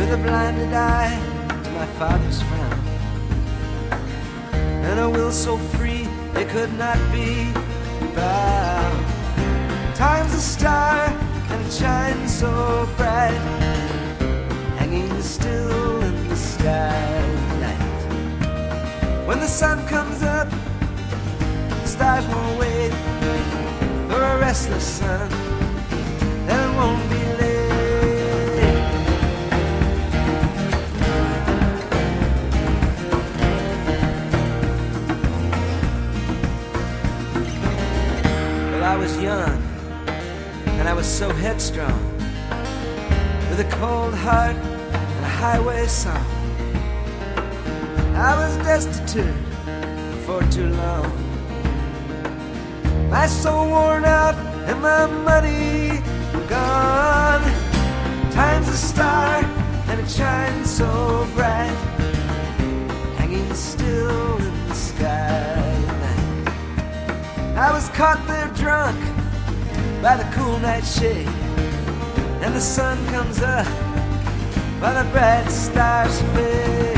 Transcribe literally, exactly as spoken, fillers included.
with a blinded eye to my father's frown, and a will so free it could not be bound. Time's a star and it shines so bright, hanging still in the sky at night. When the sun comes up, the stars won't wait for a restless sun, then it won't be late. Well, I was young and I was so headstrong, with a cold heart and a highway song. I was destitute for too long, my soul worn out and my money gone. Time's a star and it shines so bright, hanging still in the sky at night. I was caught there drunk by the cool night shade, and the sun comes up while the bright stars fade.